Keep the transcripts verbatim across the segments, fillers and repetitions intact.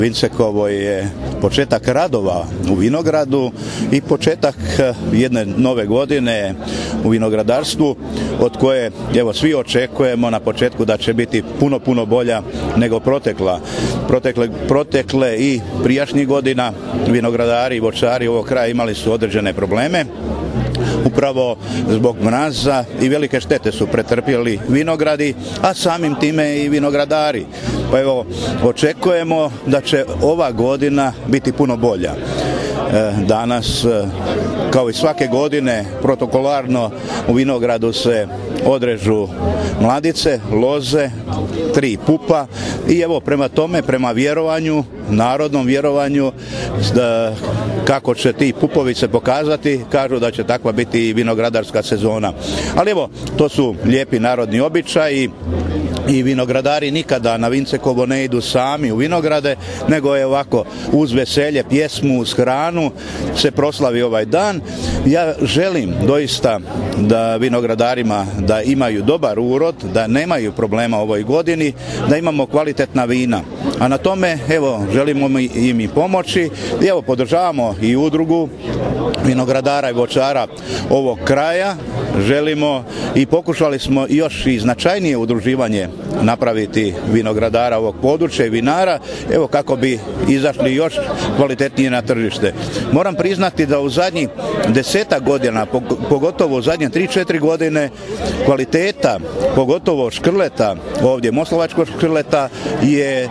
Vincekovo je početak radova u vinogradu i početak jedne nove godine u vinogradarstvu od koje evo svi očekujemo na početku da će biti puno, puno bolja nego protekla. Protekle, protekle i prijašnjih godina vinogradari i voćari ovog kraja imali su određene probleme. Upravo zbog mraza i velike štete su pretrpjeli vinogradi, a samim time i vinogradari. Pa evo, očekujemo da će ova godina biti puno bolja. Danas, kao i svake godine, protokolarno u vinogradu se odrežu mladice, loze, tri pupa i evo prema tome, prema vjerovanju, narodnom vjerovanju, da, kako će ti pupovi se pokazati, kažu da će takva biti i vinogradarska sezona. Ali evo, to su lijepi narodni običaji i vinogradari nikada na Vincekovo ne idu sami u vinograde, nego je ovako uz veselje, pjesmu, uz hranu se proslavi ovaj dan. Ja želim doista da vinogradarima da imaju dobar urod, da nemaju problema u ovoj godini, da imamo kvalitetna vina. A na tome, evo, želimo im i pomoći i evo, podržavamo i udrugu vinogradara i voćara ovog kraja. Želimo i pokušali smo još i značajnije udruživanje napraviti vinogradara ovog područja i vinara, evo kako bi izašli još kvalitetnije na tržište. Moram priznati da u zadnjih desetak godina, pogotovo u zadnje tri četiri godine, kvaliteta, pogotovo škrleta, ovdje moslovačkog škrleta, je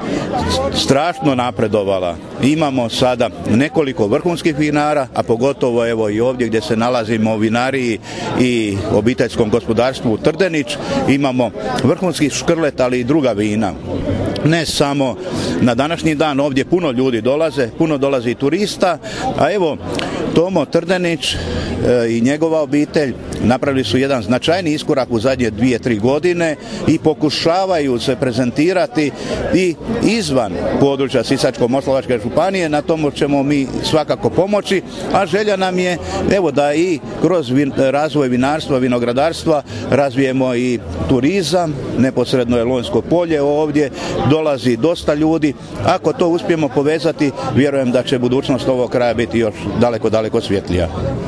strašno napredovala. Imamo sada nekoliko vrhunskih vinara, a pogotovo evo i ovdje gdje se nalazimo u vinariji i obiteljskom gospodarstvu Trdenić, imamo vrhunski škrlet, ali i druga vina. Ne samo na današnji dan, ovdje puno ljudi dolaze, puno dolazi turista, a evo Tomo Trdenić e, i njegova obitelj napravili su jedan značajni iskorak u zadnje dvije, tri godine i pokušavaju se prezentirati i izvan područja Sisačko-moslavačke županije. Na tomu ćemo mi svakako pomoći, a želja nam je evo da i kroz vin, razvoj vinarstva, vinogradarstva razvijemo i turizam. Neposredno je Lonjsko polje ovdje, dolazi dosta ljudi. Ako to uspijemo povezati, vjerujem da će budućnost ovog kraja biti još daleko, daleko svjetlija.